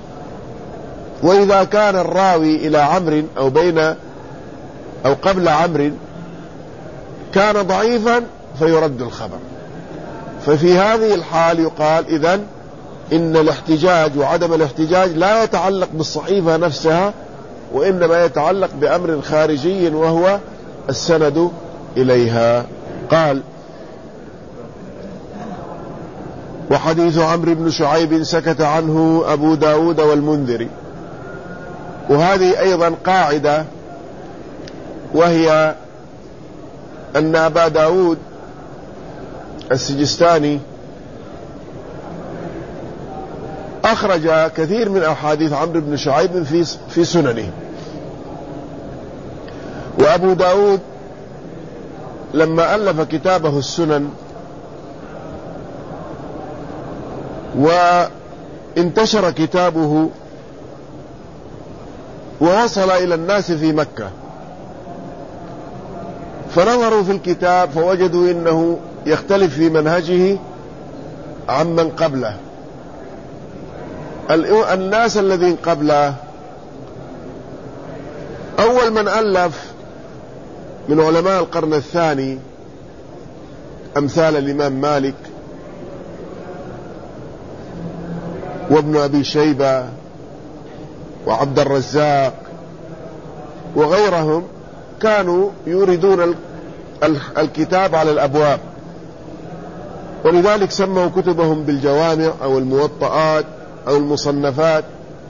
وإذا كان الراوي إلى عمرو أو قبل عمرو كان ضعيفا فيرد الخبر. ففي هذه الحال يقال إذن إن الاحتجاج وعدم الاحتجاج لا يتعلق بالصحيفة نفسها، وإنما يتعلق بأمر خارجي وهو السند إليها. قال: وحديث عمرو بن شعيب سكت عنه أبو داود والمنذري. وهذه أيضا قاعدة، وهي أن أبا داود السجستاني أخرج كثير من أحاديث عمرو بن شعيب في سننه. وأبو داود لما ألف كتابه السنن وانتشر كتابه ووصل إلى الناس في مكة، فنظروا في الكتاب فوجدوا إنه يختلف في منهجه عمن قبله. الناس الذين قبله أول من ألف من علماء القرن الثاني أمثال الإمام مالك وابن أبي شيبة وعبد الرزاق وغيرهم كانوا يريدون الكتاب على الأبواب، ولذلك سموا كتبهم بالجوامع أو الموطئات أو المصنفات،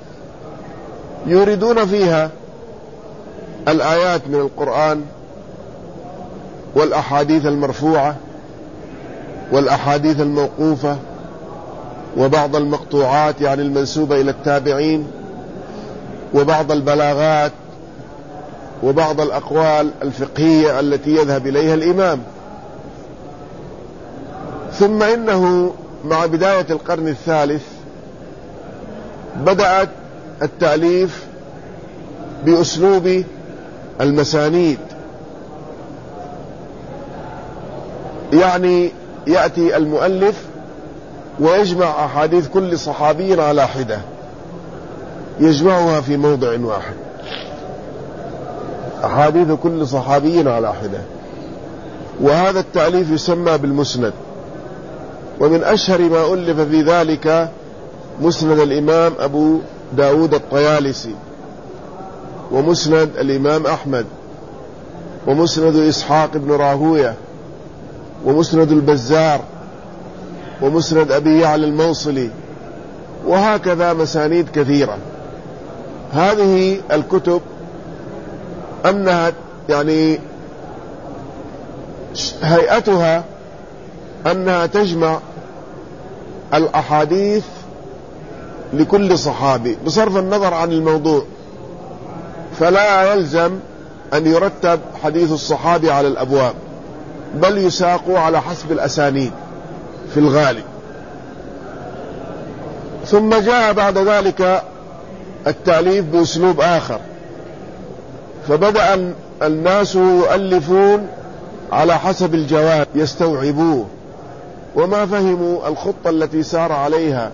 يريدون فيها الآيات من القرآن والأحاديث المرفوعة والأحاديث الموقوفة وبعض المقطوعات يعني المنسوبة إلى التابعين، وبعض البلاغات وبعض الأقوال الفقهية التي يذهب إليها الإمام. ثم إنه مع بداية القرن الثالث بدأت التأليف بأسلوب المسانيد، يعني يأتي المؤلف ويجمع أحاديث كل صحابي على حدة، يجمعها في موضع واحد، أحاديث كل صحابي على حدة. وهذا التأليف يسمى بالمسند. ومن أشهر ما ألف في ذلك مسند الإمام أبو داود الطيالسي، ومسند الإمام أحمد، ومسند إسحاق بن راهوية، ومسند البزار، ومسند أبي يعلى الموصلي، وهكذا مسانيد كثيرة. هذه الكتب أنها يعني هيئتها أنها تجمع الأحاديث لكل صحابي بصرف النظر عن الموضوع، فلا يلزم أن يرتب حديث الصحابي على الأبواب، بل يساق على حسب الأسانيد في الغالب. ثم جاء بعد ذلك التأليف بأسلوب آخر، فبدأ الناس يؤلفون على حسب الجواب يستوعبوه، وما فهموا الخطة التي سار عليها.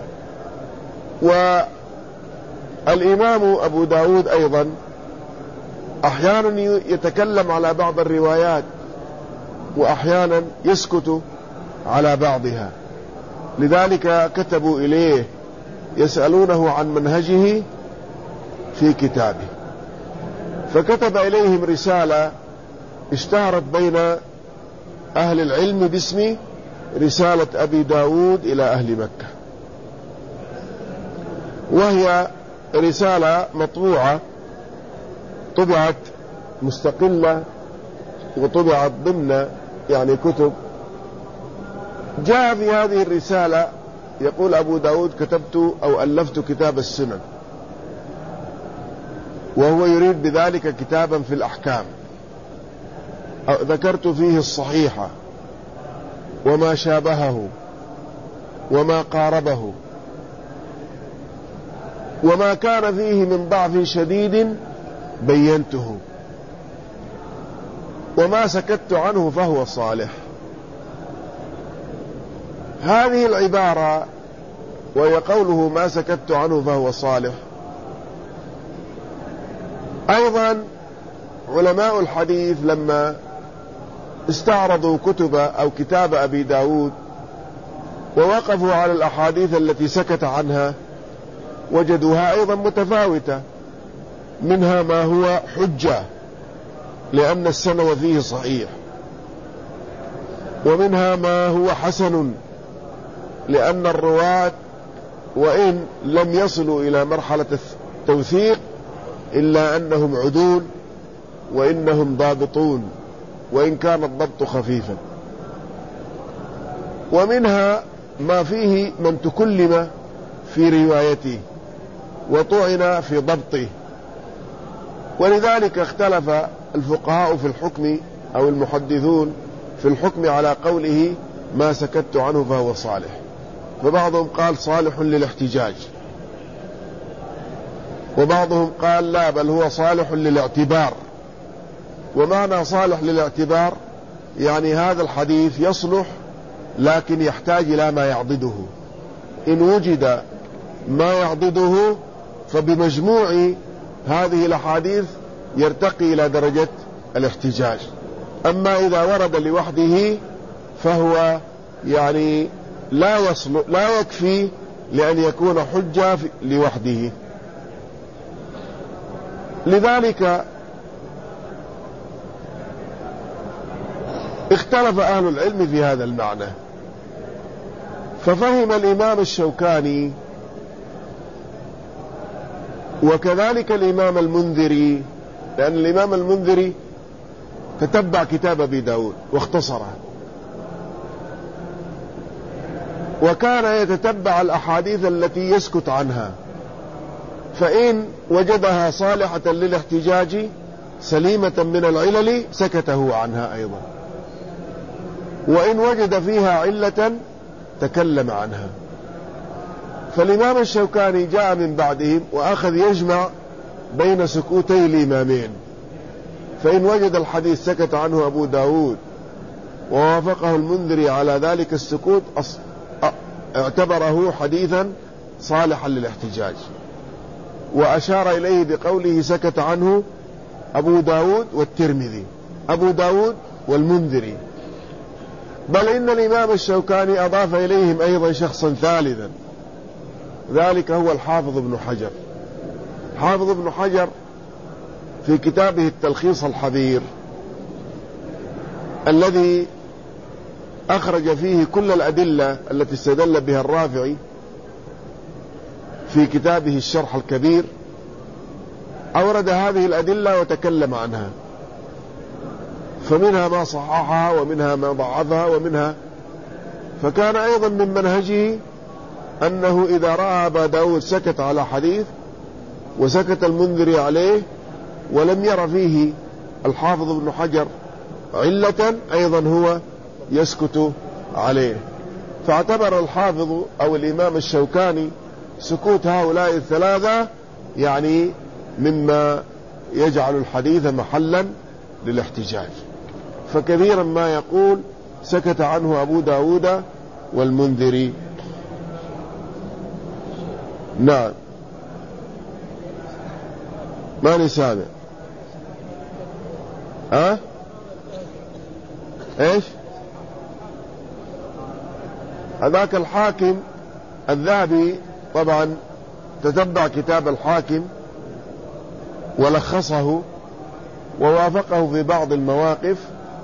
والإمام أبو داود أيضا أحيانا يتكلم على بعض الروايات وأحيانا يسكت على بعضها، لذلك كتبوا إليه يسألونه عن منهجه في كتابه، فكتب إليهم رسالة اشتهرت بين أهل العلم باسم رسالة أبي داود إلى أهل مكة، وهي رسالة مطبوعة، طبعت مستقلة وطبعت ضمن كتب. جاء في هذه الرسالة يقول أبو داود: كتبت أو ألفت كتاب السنن، وهو يريد بذلك كتابا في الأحكام، ذكرت فيه الصحيح وما شابهه وما قاربه، وما كان فيه من ضعف شديد بينته، وما سكت عنه فهو صالح. هذه العبارة وهي قوله ما سكت عنه فهو صالح، أيضا علماء الحديث لما استعرضوا كتب أو كتاب أبي داود ووقفوا على الأحاديث التي سكت عنها وجدوها أيضا متفاوتة، منها ما هو حجة لأن السند فيه صحيح، ومنها ما هو حسن لأن الرواة وإن لم يصلوا إلى مرحلة التوثيق إلا أنهم عدول وإنهم ضابطون وإن كان الضبط خفيفا، ومنها ما فيه من تكلم في روايته وطعن في ضبطه، ولذلك اختلف الفقهاء في الحكم أو المحدثون في الحكم على قوله ما سكت عنه فهو صالح، فبعضهم قال صالح للاحتجاج، وبعضهم قال لا بل هو صالح للاعتبار. ومعنى صالح للاعتبار يعني هذا الحديث يصلح لكن يحتاج إلى ما يعضده، إن وجد ما يعضده فبمجموع هذه الأحاديث يرتقي إلى درجة الاحتجاج. أما إذا ورد لوحده فهو لا يكفي لأن يكون حجة لوحده. لذلك اختلف أهل العلم في هذا المعنى، ففهم الإمام الشوكاني وكذلك الإمام المنذري، لأن الإمام المنذري تتبع كتاب أبي داود واختصره، وكان يتتبع الأحاديث التي يسكت عنها، فإن وجدها صالحة للاحتجاج سليمة من العلل سكته عنها أيضا، وإن وجد فيها علة تكلم عنها. فالإمام الشوكاني جاء من بعدهم وأخذ يجمع بين سكوتي الإمامين، فإن وجد الحديث سكت عنه أبو داود ووافقه المنذري على ذلك السكوت اعتبره حديثا صالحا للاحتجاج، وأشار إليه بقوله سكت عنه أبو داود والترمذي، أبو داود والمنذري. بل إن الإمام الشوكاني أضاف إليهم أيضا شخصا ثالثا، ذلك هو الحافظ ابن حجر. حافظ ابن حجر في كتابه التلخيص الحبير الذي أخرج فيه كل الأدلة التي استدل بها الرافعي في كتابه الشرح الكبير، أورد هذه الأدلة وتكلم عنها، فمنها ما صححها ومنها ما ضعفها ومنها، فكان أيضا من منهجه أنه إذا رأى أبا داود سكت على حديث وسكت المنذري عليه ولم ير فيه الحافظ ابن حجر علة أيضا هو يسكت عليه. فاعتبر الحافظ أو الإمام الشوكاني سكوت هؤلاء الثلاثة مما يجعل الحديث محلا للاحتجاج. فكثيرا ما يقول سكت عنه أبو داود والمنذري. نعم. ماني سامع. ايش؟ هذاك الحاكم الذهبي طبعا تتبع كتاب الحاكم ولخصه ووافقه في بعض المواقف،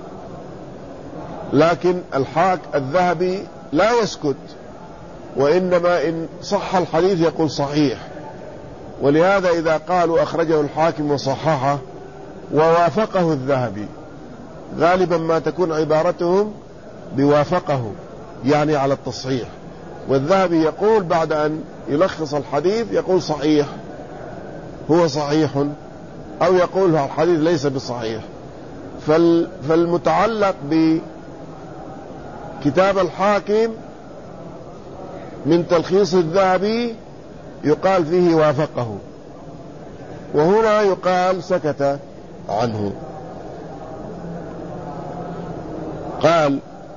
لكن الذهبي لا يسكت، وإنما إن صح الحديث يقول صحيح. ولهذا إذا قالوا أخرجه الحاكم وصححه ووافقه الذهبي، غالبا ما تكون عبارتهم بوافقه، يعني على التصحيح. والذهبي يقول بعد أن يلخص الحديث يقول صحيح، هو صحيح، أو يقول الحديث ليس بصحيح. فالمتعلق بكتاب الحاكم من تلخيص الذهبي يقال فيه وافقه، وهنا يقال سكت عنه. قال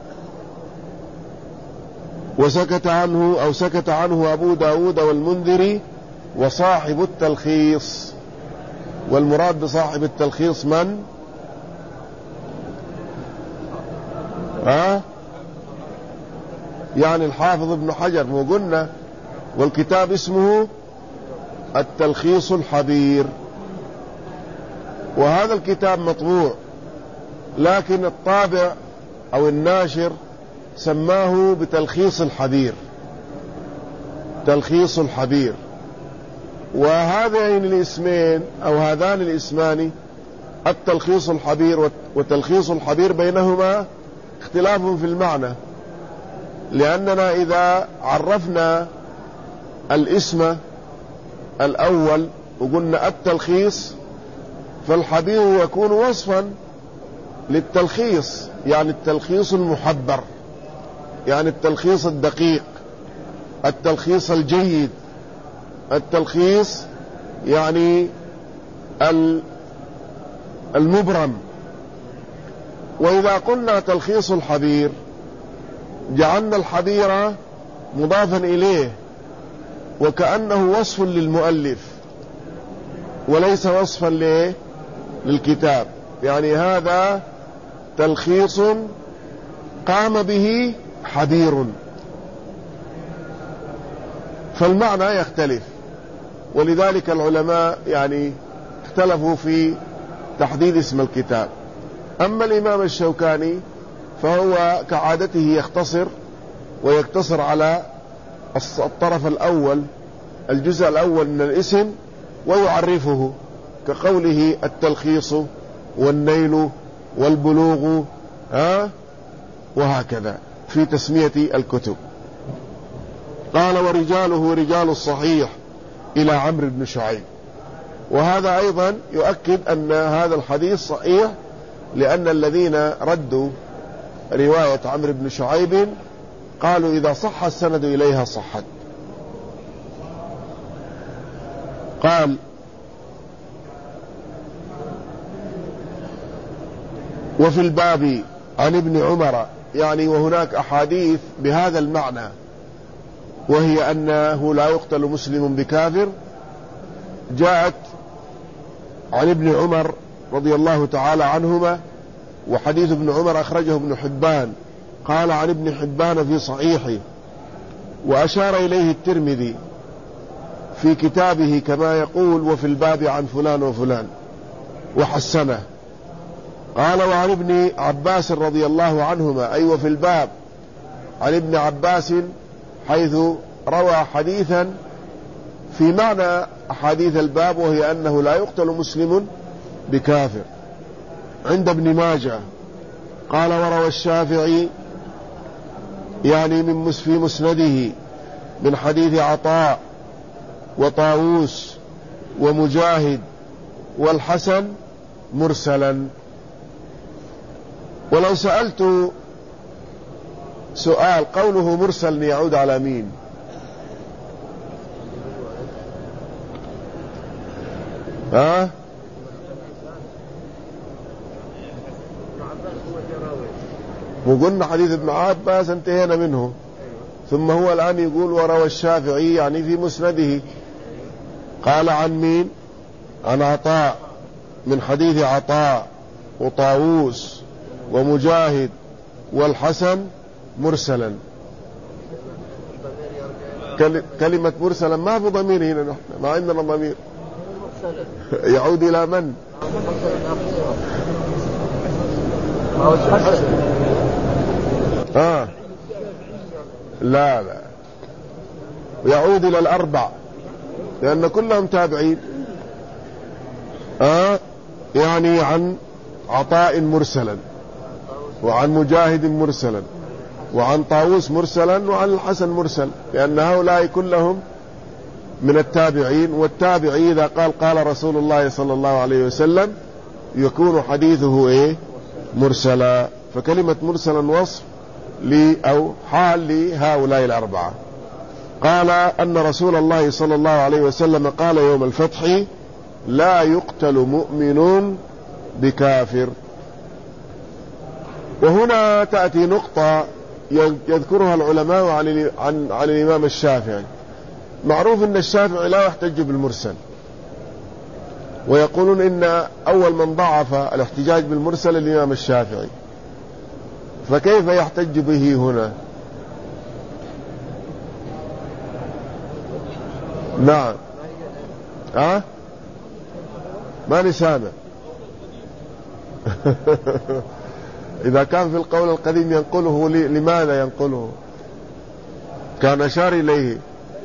وسكت عنه أو سكت عنه أبو داود والمنذري وصاحب التلخيص. والمراد بصاحب التلخيص من؟ يعني الحافظ ابن حجر، مو قلنا والكتاب اسمه التلخيص الحبير. وهذا الكتاب مطبوع، لكن الطابع أو الناشر سماه بتلخيص الحبير، تلخيص الحبير. وهذين الاسمين أو هذان الاسمان التلخيص الحبير وتلخيص الحبير بينهما اختلاف في المعنى، لأننا إذا عرفنا الاسم الأول وقلنا التلخيص، فالحبير يكون وصفا للتلخيص، يعني التلخيص المحبر، يعني التلخيص الدقيق، التلخيص الجيد، التلخيص يعني المبرم. وإذا قلنا تلخيص الحبير جعلنا الحبير مضافا إليه، وكأنه وصف للمؤلف وليس وصفا للكتاب، يعني هذا تلخيص قام به حبير، فالمعنى يختلف. ولذلك العلماء يعني اختلفوا في تحديد اسم الكتاب. أما الإمام الشوكاني فهو كعادته يختصر ويقتصر على الطرف الأول، الجزء الأول من الاسم، ويعرفه كقوله التلخيص والنيل والبلوغ وهكذا في تسمية الكتب. قال ورجاله رجال الصحيح إلى عمرو بن شعيب. وهذا أيضا يؤكد أن هذا الحديث صحيح، لأن الذين ردوا رواية عمرو بن شعيب قالوا إذا صح السند إليها صحت. قال وفي الباب عن ابن عمر، يعني وهناك أحاديث بهذا المعنى، وهي أنه لا يقتل مسلم بكافر، جاءت عن ابن عمر رضي الله تعالى عنهما. وحديث ابن عمر أخرجه ابن حبان، قال عن ابن حبان في صحيحه، وأشار إليه الترمذي في كتابه كما يقول وفي الباب عن فلان وفلان، وحسنه. قال وعن ابن عباس رضي الله عنهما، أي وفي الباب عن ابن عباس، حيث روى حديثا في معنى أحاديث الباب، وهي أنه لا يقتل مسلم بكافر، عند ابن ماجه. قال وروى الشافعي يعني في مسنده من حديث عطاء وطاووس ومجاهد والحسن مرسلا. ولو سألت سؤال، قوله مرسل يعود على مين؟ وقلنا حديث ابن عباس انتهينا منه، ثم هو الآن يقول وروى الشافعي يعني في مسنده. قال عن مين؟ عن عطاء، من حديث عطاء وطاووس ومجاهد والحسن مرسلا. كلمة مرسلا ما في ضمير هنا، نحن ما عندنا ضمير. يعود إلى من؟ لا يعود إلى الأربع لأن كلهم تابعين. يعني عن عطاء مرسلا، وعن مجاهد مرسلا، وعن طاووس مرسلا، وعن الحسن مرسل، لأن هؤلاء كلهم من التابعين. والتابعي إذا قال رسول الله صلى الله عليه وسلم يكون حديثه مرسلا. فكلمة مرسلا وصف أو حال لهؤلاء الأربعة. قال أن رسول الله صلى الله عليه وسلم قال يوم الفتح لا يقتل مؤمن بكافر. وهنا تأتي نقطة يذكرها العلماء عن الإمام الشافعي. معروف أن الشافعي لا يحتج بالمرسل، ويقولون إن أول من ضعف الاحتجاج بالمرسل الإمام الشافعي، فكيف يحتج به هنا؟ نعم. ما نسامع. إذا كان في القول القديم ينقله لماذا ينقله؟ كان أشار إليه.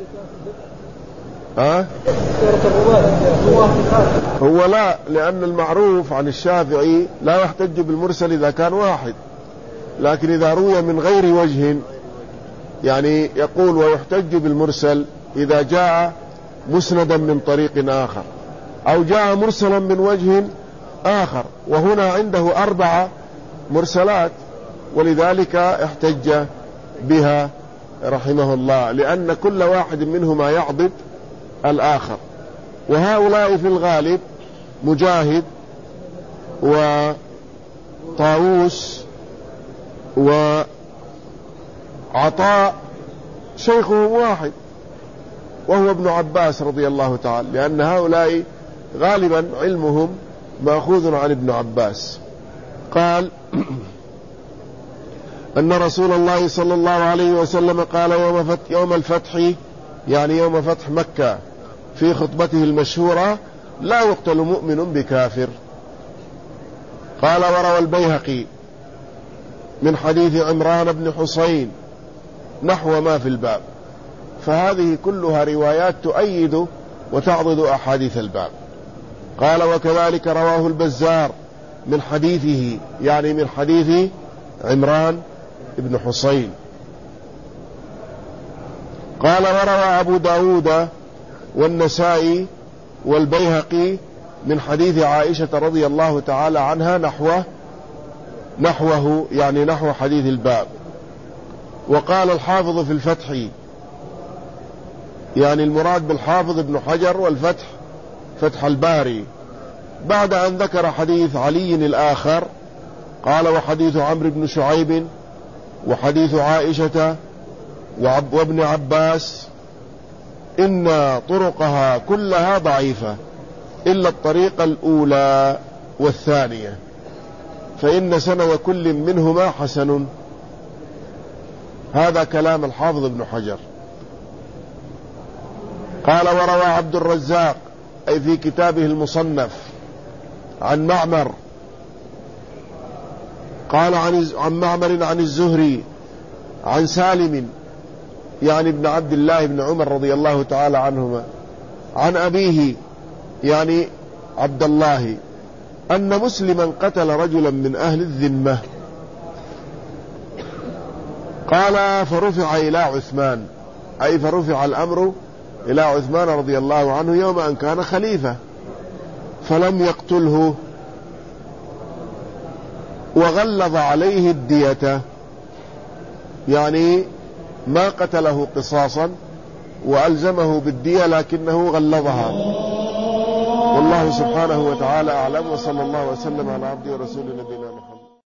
هو لا، لأن المعروف عن الشافعي لا يحتج بالمرسل إذا كان واحد، لكن إذا روي من غير وجه، يعني يقول ويحتج بالمرسل إذا جاء مسندا من طريق آخر، أو جاء مرسلا من وجه آخر. وهنا عنده 4 مرسلات، ولذلك احتج بها رحمه الله، لأن كل واحد منهما يعضد الآخر. وهؤلاء في الغالب مجاهد وطاووس وعطاء شيخهم واحد، وهو ابن عباس رضي الله تعالى، لأن هؤلاء غالبا علمهم مأخوذ عن ابن عباس. قال أن رسول الله صلى الله عليه وسلم قال يوم الفتح، يعني يوم فتح مكة، في خطبته المشهورة لا يقتل مؤمن بكافر. قال وروى البيهقي من حديث عمران بن حسين نحو ما في الباب. فهذه كلها روايات تؤيد وتعضد أحاديث الباب. قال وكذلك رواه البزار من حديثه، يعني من حديث عمران بن حسين. قال وروى أبو داود والنسائي والبيهقي من حديث عائشة رضي الله تعالى عنها نحوه، يعني نحو حديث الباب. وقال الحافظ في الفتح، يعني المراد بالحافظ ابن حجر والفتح فتح الباري، بعد أن ذكر حديث علي الآخر قال وحديث عمرو بن شعيب وحديث عائشة وابن عباس إن طرقها كلها ضعيفة إلا الطريقة الأولى والثانية، فإن سند كل منهما حسن. هذا كلام الحافظ ابن حجر. قال وروى عبد الرزاق أي في كتابه المصنف عن معمر، قال عن معمر عن الزهري عن سالم، يعني ابن عبد الله بن عمر رضي الله تعالى عنهما، عن أبيه يعني عبد الله، أن مسلما قتل رجلا من أهل الذمة. قال فرفع إلى عثمان، أي فرفع الأمر إلى عثمان رضي الله عنه يوم أن كان خليفة، فلم يقتله وغلظ عليه الدية، يعني ما قتله قصاصا وألزمه بالدية لكنه غلظها. والله سبحانه وتعالى أعلم، وصلى الله وسلم على عبده ورسوله نبينا محمد.